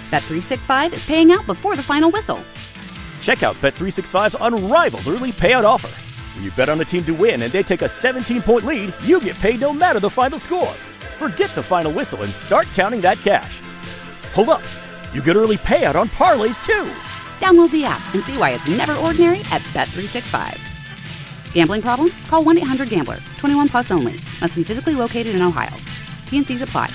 Bet365 is paying out before the final whistle. Check out Bet365's unrivaled early payout offer. When you bet on a team to win and they take a 17-point lead, you get paid no matter the final score. Forget the final whistle and start counting that cash. Hold up. You get early payout on parlays, too. Download the app and see why it's never ordinary at Bet365. Gambling problem? Call 1-800-GAMBLER. 21 plus only. Must be physically located in Ohio. T&Cs apply.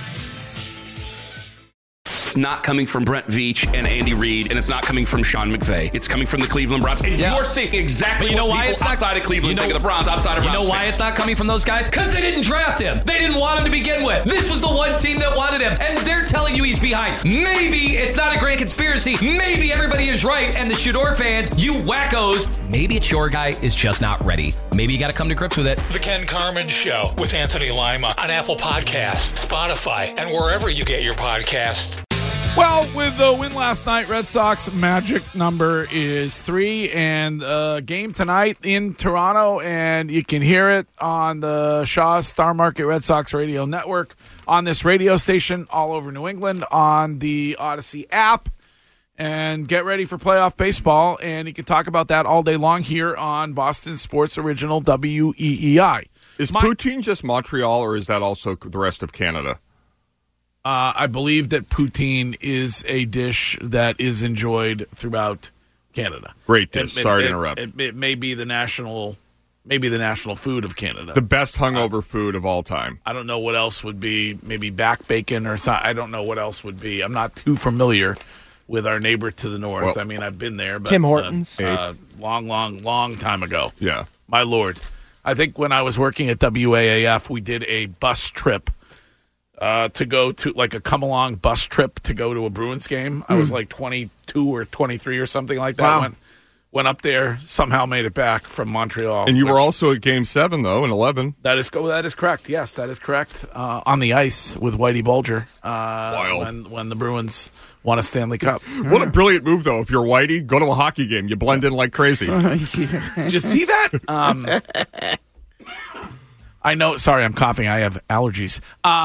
It's not coming from Brent Veach and Andy Reid, and it's not coming from Sean McVay. It's coming from the Cleveland Browns. And you're seeing exactly what people outside of Cleveland think of the Browns, outside of Browns. You know why it's not coming from those guys? Because they didn't draft him. They didn't want him to begin with. This was the one team that wanted him, and they're telling you he's behind. Maybe it's not a grand conspiracy. Maybe everybody is right, and the Shador fans, you wackos, maybe it's your guy is just not ready. Maybe you got to come to grips with it. The Ken Carman Show with Anthony Lima on Apple Podcasts, Spotify, and wherever you get your podcasts. Well, with the win last night, Red Sox magic number is 3, and game tonight in Toronto, and you can hear it on the Shaw's Star Market Red Sox radio network, on this radio station all over New England, on the Odyssey app, and get ready for playoff baseball, and you can talk about that all day long here on Boston Sports Original WEEI. Is poutine just Montreal, or is that also the rest of Canada? I believe that poutine is a dish that is enjoyed throughout Canada. Great dish. Sorry to interrupt. It may be the national food of Canada. The best hungover food of all time. I don't know what else would be. Maybe back bacon or something. I don't know what else would be. I'm not too familiar with our neighbor to the north. Well, I mean, I've been there. But, Tim Hortons. Long time ago. Yeah. My Lord. I think when I was working at WAAF, we did a bus trip. To go to like a come-along bus trip to go to a Bruins game. I was like 22 or 23 or something like that. Wow. Went up there, somehow made it back from Montreal. And you were also at Game 7, though, in 11. That is correct. Yes, that is correct. On the ice with Whitey Bulger. When the Bruins won a Stanley Cup. What a brilliant move, though. If you're Whitey, go to a hockey game. You blend in like crazy. Did you see that? I know. Sorry, I'm coughing. I have allergies.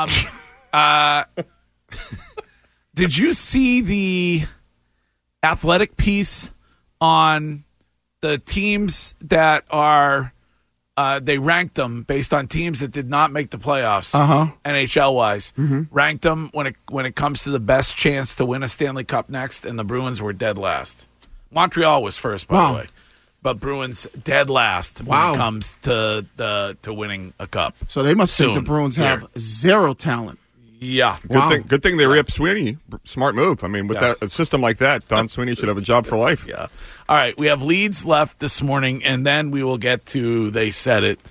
Did you see the Athletic piece on the teams that are they ranked them based on teams that did not make the playoffs, NHL wise, ranked them when it comes to the best chance to win a Stanley Cup next, and the Bruins were dead last. Montreal was first, by the way, but Bruins dead last when it comes to winning a cup. So they must think the Bruins have zero talent. Yeah. Good thing they re-upped Sweeney. Smart move. I mean, with a system like that, Don Sweeney should have a job for life. Yeah. All right, we have leads left this morning, and then we will get to They Said It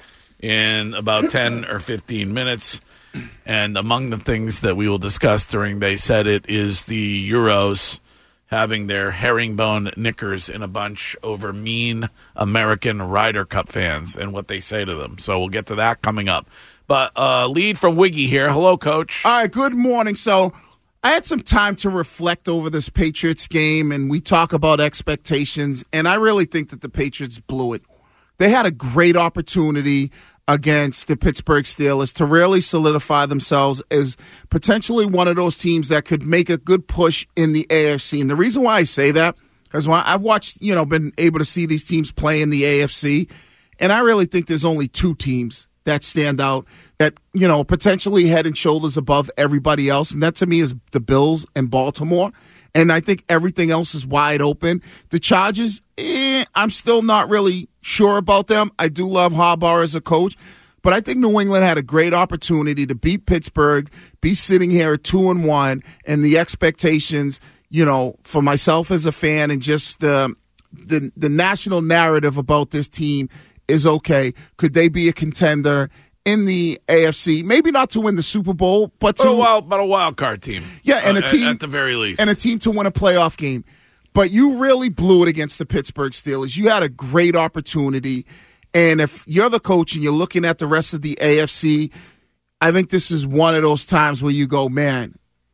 in about 10 or 15 minutes. And among the things that we will discuss during They Said It is the Euros having their herringbone knickers in a bunch over mean American Ryder Cup fans and what they say to them. So we'll get to that coming up. But lead from Wiggy here. Hello, Coach. All right, good morning. So I had some time to reflect over this Patriots game, and we talk about expectations, and I really think that the Patriots blew it. They had a great opportunity against the Pittsburgh Steelers to really solidify themselves as potentially one of those teams that could make a good push in the AFC. And the reason why I say that is when I've watched, been able to see these teams play in the AFC, and I really think there's only two teams that stand out, that, potentially head and shoulders above everybody else. And that, to me, is the Bills and Baltimore. And I think everything else is wide open. The Chargers, I'm still not really sure about them. I do love Harbaugh as a coach. But I think New England had a great opportunity to beat Pittsburgh, be sitting here at 2-1, and the expectations, for myself as a fan and just the national narrative about this team is okay. Could they be a contender in the AFC? Maybe not to win the Super Bowl, but a wild card team. Yeah, and a team at the very least, and a team to win a playoff game. But you really blew it against the Pittsburgh Steelers. You had a great opportunity, and if you're the coach and you're looking at the rest of the AFC, I think this is one of those times where you go, man,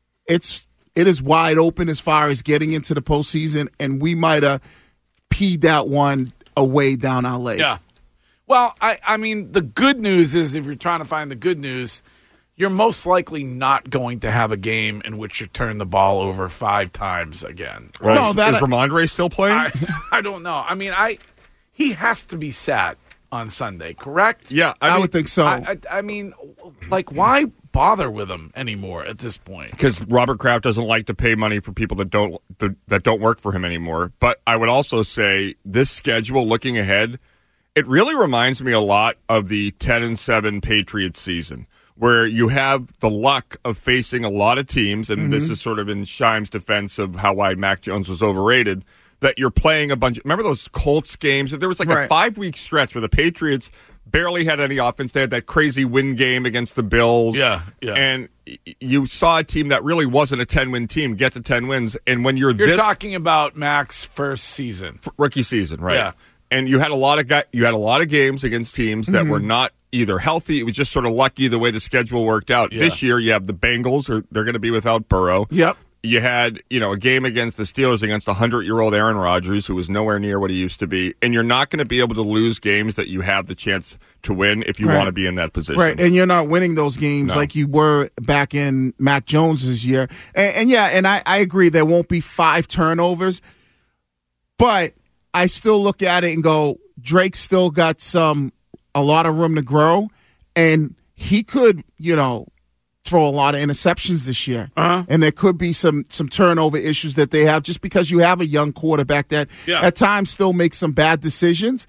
it is wide open as far as getting into the postseason, and we might have peed that one away down our leg. Yeah. Well, I mean, the good news is, if you're trying to find the good news, you're most likely not going to have a game in which you turn the ball over 5 times again. Right? No, is Ramondre still playing? I don't know. I mean, he has to be sat on Sunday, correct? Yeah, I would think so. I mean, like, why bother with him anymore at this point? Because Robert Kraft doesn't like to pay money for people that don't work for him anymore. But I would also say this schedule, looking ahead, it really reminds me a lot of the 10-7 Patriots season, where you have the luck of facing a lot of teams, and this is sort of in Scheim's defense of why Mac Jones was overrated, that you're playing a bunch. Remember those Colts games? There was like a 5-week stretch where the Patriots barely had any offense. They had that crazy win game against the Bills. Yeah. And you saw a team that really wasn't a 10-win team get to 10 wins. And when you're talking about Mac's first season, rookie season, right? Yeah. And you had a lot of games against teams that were not either healthy. It was just sort of lucky the way the schedule worked out. Yeah. This year, you have the Bengals, they're going to be without Burrow. Yep. You had, a game against the Steelers against 100-year-old Aaron Rodgers, who was nowhere near what he used to be. And you're not going to be able to lose games that you have the chance to win if you want to be in that position. Right, and you're not winning those games like you were back in Mac Jones's year. And I agree there won't be 5 turnovers, but I still look at it and go, Drake's still got a lot of room to grow, and he could, throw a lot of interceptions this year. And there could be some turnover issues that they have just because you have a young quarterback that at times still makes some bad decisions.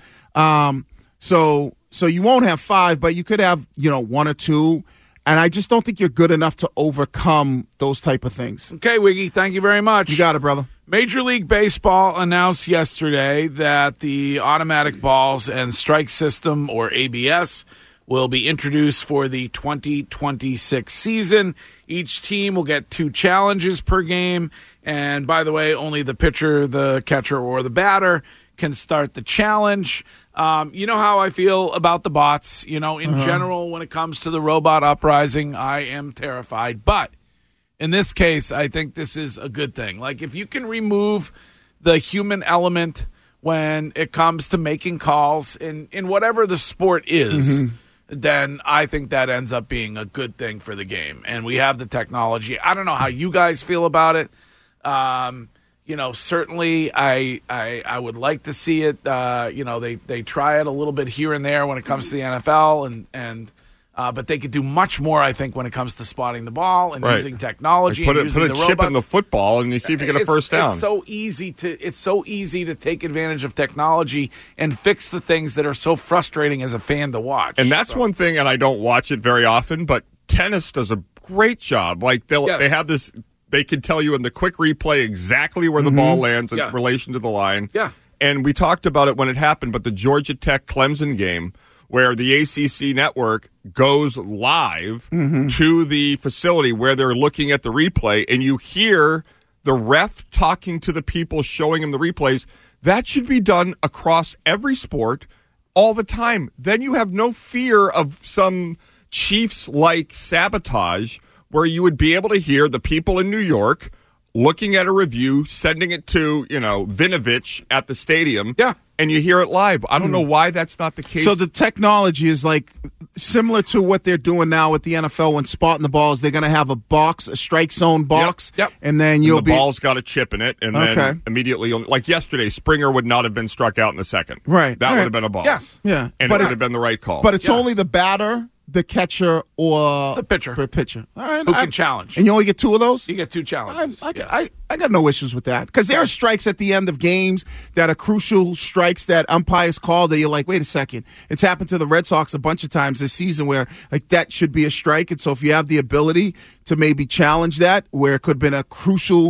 So you won't have 5, but you could have, 1 or 2. And I just don't think you're good enough to overcome those type of things. Okay, Wiggy, thank you very much. You got it, brother. Major League Baseball announced yesterday that the automatic balls and strike system, or ABS, will be introduced for the 2026 season. Each team will get 2 challenges per game. And by the way, only the pitcher, the catcher, or the batter can start the challenge. You know how I feel about the bots. In general, when it comes to the robot uprising, I am terrified. But in this case, I think this is a good thing. Like, if you can remove the human element when it comes to making calls in whatever the sport is, then I think that ends up being a good thing for the game. And we have the technology. I don't know how you guys feel about it. Certainly I would like to see it. They try it a little bit here and there when it comes to the NFL, but they could do much more, I think, when it comes to spotting the ball and using technology. Put and a chip in the football and you see if you get a first down. It's so easy to take advantage of technology and fix the things that are so frustrating as a fan to watch. And that's one thing, and I don't watch it very often, but tennis does a great job. Like they have this. They can tell you in the quick replay exactly where the ball lands in relation to the line. Yeah. And we talked about it when it happened, but the Georgia Tech Clemson game, where the ACC network goes live to the facility where they're looking at the replay, and you hear the ref talking to the people showing him the replays. That should be done across every sport all the time. Then you have no fear of some Chiefs-like sabotage, where you would be able to hear the people in New York looking at a review, sending it to, Vinovich at the stadium. Yeah. And you hear it live. I don't know why that's not the case. So the technology is like similar to what they're doing now with the NFL when spotting the balls. They're going to have a strike zone box. Yep. And then the ball's got a chip in it. And then immediately, like yesterday, Springer would not have been struck out in the second. Right. That would have been a ball. Yes. Yeah. And it would have been the right call. But it's only the batter, the catcher, or the pitcher. All right, who can challenge. And you only get 2 of those? You get 2 challenges. I got no issues with that. Because there are strikes at the end of games that are crucial strikes that umpires call that you're like, wait a second. It's happened to the Red Sox a bunch of times this season where like that should be a strike. And so if you have the ability to maybe challenge that, where it could have been a crucial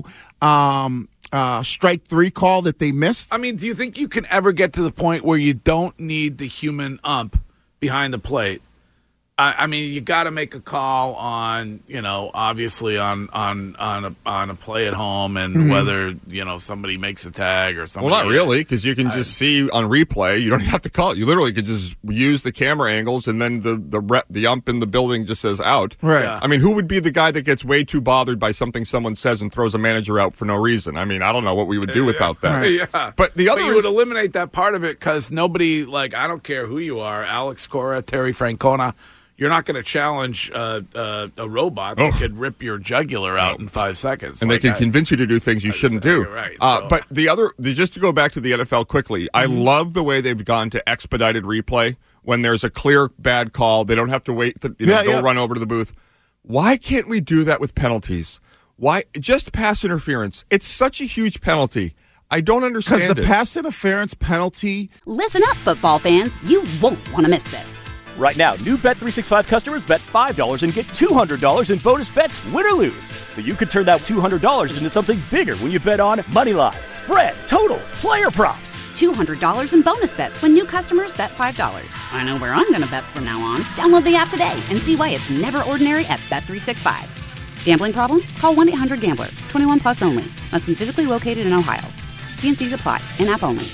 strike 3 call that they missed. I mean, do you think you can ever get to the point where you don't need the human ump behind the plate? I mean, you got to make a call on, obviously on a play at home, and whether somebody makes a tag or something. Well, not really, because you can just see on replay. You don't have to call it. You literally could just use the camera angles, and then the ump in the building just says out. Right. Yeah. I mean, who would be the guy that gets way too bothered by something someone says and throws a manager out for no reason? I mean, I don't know what we would do without that. Right. Yeah. But you would eliminate that part of it because nobody, I don't care who you are, Alex Cora, Terry Francona. you're not going to challenge a robot that could rip your jugular out in 5 seconds. And they can convince you to do things you shouldn't do. Right. But just to go back to the NFL quickly, I love the way they've gone to expedited replay. When there's a clear bad call, they don't have to wait to go run over to the booth. Why can't we do that with penalties? Why just pass interference? It's such a huge penalty. I don't understand it. Because the pass interference penalty. Listen up, football fans. You won't want to miss this. Right now, new Bet365 customers bet $5 and get $200 in bonus bets, win or lose. So you could turn that $200 into something bigger when you bet on money line, spread, totals, player props. $200 in bonus bets when new customers bet $5. I know where I'm going to bet from now on. Download the app today and see why it's never ordinary at Bet365. Gambling problem? Call 1-800-GAMBLER. 21 plus only. Must be physically located in Ohio. T&Cs apply. In-app only.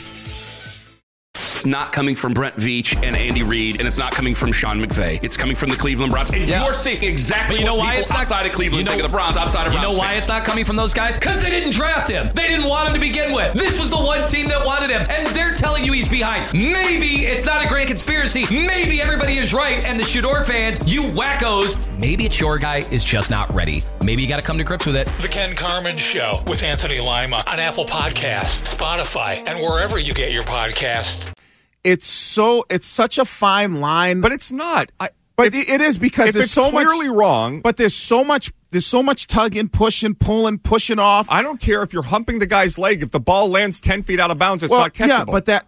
It's not coming from Brent Veach and Andy Reid, and it's not coming from Sean McVay. It's coming from the Cleveland Browns. And you're seeing exactly what people outside of Cleveland think of the Browns, outside of Browns. You know why it's not coming from those guys? Because they didn't draft him. They didn't want him to begin with. This was the one team that wanted him, and they're telling you he's behind. Maybe it's not a grand conspiracy. Maybe everybody is right, and the Shador fans, you wackos, maybe it's your guy is just not ready. Maybe you got to come to grips with it. The Ken Carman Show with Anthony Lima on Apple Podcasts, Spotify, and wherever you get your podcasts. It's such a fine line, but it's not. It is because there's so clearly much wrong. But there's so much tugging, pushing, pulling, pushing off. I don't care if you're humping the guy's leg. If the ball lands 10 feet out of bounds, it's not catchable. Yeah, but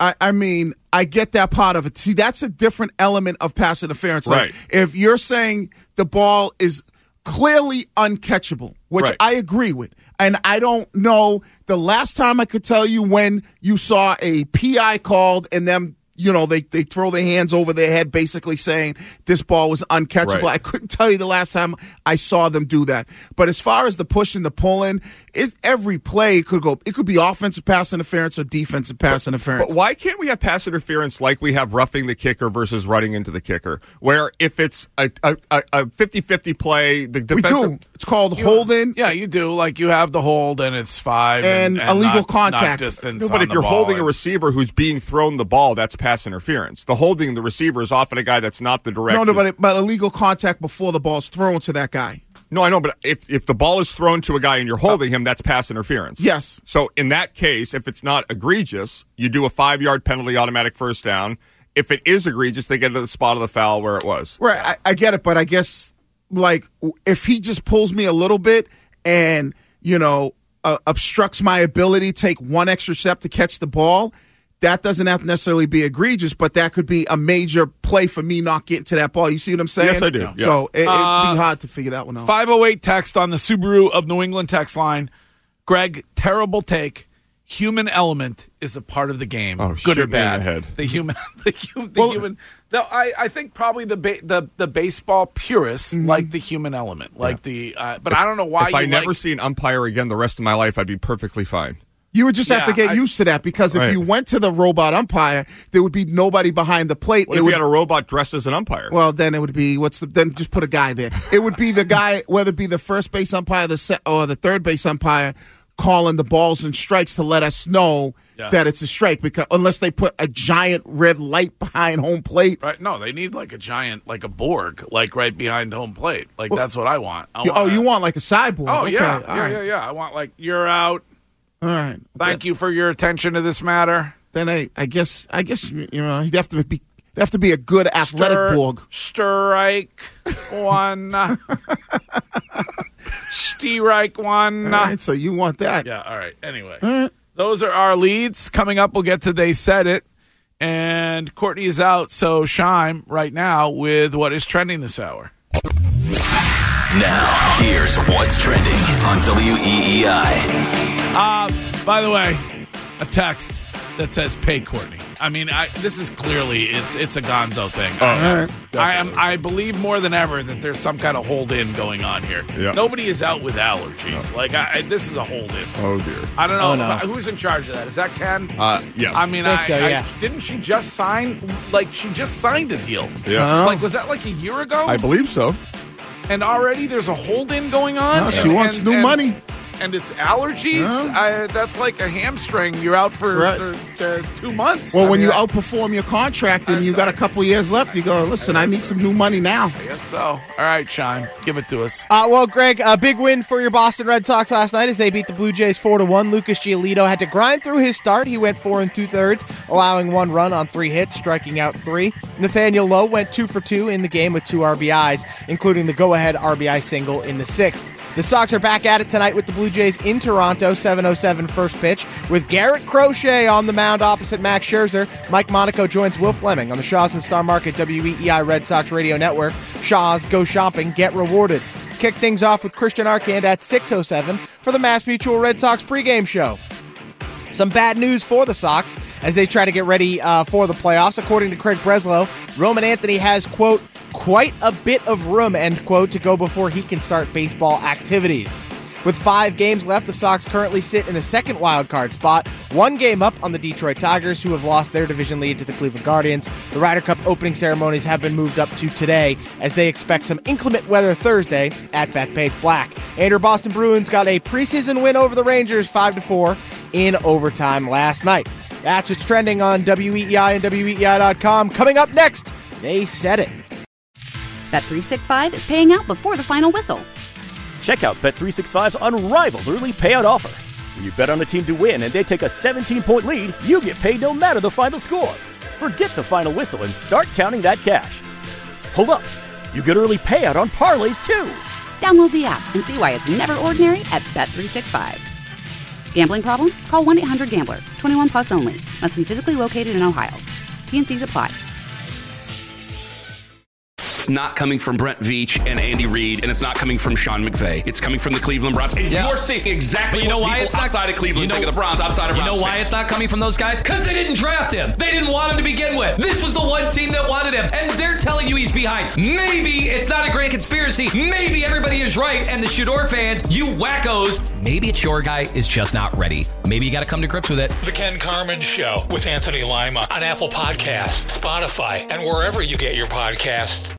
I get that part of it. See, that's a different element of pass interference. Like, right. If you're saying the ball is clearly uncatchable, which I agree with. And I don't know the last time I could tell you when you saw a PI called and them, they throw their hands over their head basically saying this ball was uncatchable. Right. I couldn't tell you the last time I saw them do that. But as far as the push and the pulling, every play it could be offensive pass interference or defensive pass interference. But why can't we have pass interference like we have roughing the kicker versus running into the kicker, where if it's a 50-50 play, the defensive... We do. It's called holding. Yeah, you do. Like you have the hold and it's 5 and illegal contact. Not distance but if you're holding a receiver who's being thrown the ball, that's pass interference. The holding the receiver is often a guy that's not the direct. No, but illegal contact before the ball's thrown to that guy. No, I know, but if the ball is thrown to a guy and you're holding him, that's pass interference. Yes. So in that case, if it's not egregious, you do a 5-yard penalty, automatic first down. If it is egregious, they get to the spot of the foul where it was. Right, I get it, but I guess like if he just pulls me a little bit and obstructs my ability to take one extra step to catch the ball, that doesn't have to necessarily be egregious, but that could be a major play for me not getting to that ball. You see what I'm saying? Yes, I do. Yeah. So it'd be hard to figure that one out. 508 text on the Subaru of New England text line. Greg, terrible take. Human element is a part of the game, good or bad. The human. I think probably the baseball purists like the human element, but I don't know why. If I never see an umpire again the rest of my life, I'd be perfectly fine. You would just have to get used to that because if you went to the robot umpire, there would be nobody behind the plate. What if we had a robot dressed as an umpire? Well, then it would be then just put a guy there. It would be the guy, whether it be the first base umpire or the third base umpire, calling the balls and strikes to let us know that it's a strike. Because unless they put a giant red light behind home plate, right? No, they need like a giant, like a Borg, like right behind home plate. That's what I want. You want like a cyborg? Oh okay. Yeah. I want like you're out. All right. Thank you for your attention to this matter. Then I guess he'd have to be a good athletic Borg. Strike one. Strike one. All right, so you want that? Yeah. All right. Anyway, those are our leads. Coming up, we'll get to They Said It, and Courtney is out. So Shime right now with what is trending this hour. Now here's what's trending on WEEI. By the way, a text that says "Pay Courtney." I mean, this is clearly it's a Gonzo thing. I believe more than ever that there's some kind of hold-in going on here. Yeah. Nobody is out with allergies. No. This is a hold-in. Oh dear. I don't know who's in charge of that. Is that Ken? Yes. I mean, didn't she just sign? She just signed a deal. Yeah. Was that like a year ago? I believe so. And already there's a hold-in going on. She wants new money. and it's allergies, that's like a hamstring. You're out for 2 months. Well, when you outperform your contract and you got a couple years left, you go, listen, I need some new money now. I guess so. All right, Sean, give it to us. Well, Greg, a big win for your Boston Red Sox last night as they beat the Blue Jays 4-1. Lucas Giolito had to grind through his start. He went 4 2/3, allowing 1 run on 3 hits, striking out 3. Nathaniel Lowe went 2 for 2 in the game with 2 RBIs, including the go-ahead RBI single in the 6th. The Sox are back at it tonight with the Blue Jays in Toronto, 7:07 first pitch, with Garrett Crochet on the mound opposite Max Scherzer. Mike Monaco joins Will Fleming on the Shaw's and Star Market WEEI Red Sox Radio Network. Shaw's, go shopping, get rewarded. Kick things off with Christian Arcand at 6:07 for the Mass Mutual Red Sox pregame show. Some bad news for the Sox as they try to get ready for the playoffs. According to Craig Breslow, Roman Anthony has, quote, quite a bit of room, end quote, to go before he can start baseball activities. With 5 games left, the Sox currently sit in the second wildcard spot, 1 game up on the Detroit Tigers, who have lost their division lead to the Cleveland Guardians. The Ryder Cup opening ceremonies have been moved up to today, as they expect some inclement weather Thursday at Bethpage Black. And your Boston Bruins got a preseason win over the Rangers, 5-4, in overtime last night. That's what's trending on WEEI and WEEI.com. Coming up next, they said it. Bet365 is paying out before the final whistle. Check out Bet365's unrivaled early payout offer. When you bet on a team to win and they take a 17-point lead, you get paid no matter the final score. Forget the final whistle and start counting that cash. Hold up. You get early payout on parlays, too. Download the app and see why it's never ordinary at Bet365. Gambling problem? Call 1-800-GAMBLER. 21 plus only. Must be physically located in Ohio. T&Cs apply. It's not coming from Brent Veach and Andy Reid, and it's not coming from Sean McVay. It's coming from the Cleveland Browns. And you're seeing exactly what people outside of Cleveland think of the Browns, outside of Browns. You know why it's not coming from those guys? Because they didn't draft him. They didn't want him to begin with. This was the one team that wanted him, and they're telling you he's behind. Maybe it's not a grand conspiracy. Maybe everybody is right, and the Shador fans, you wackos, maybe it's your guy is just not ready. Maybe you got to come to grips with it. The Ken Carman Show with Anthony Lima on Apple Podcasts, Spotify, and wherever you get your podcasts.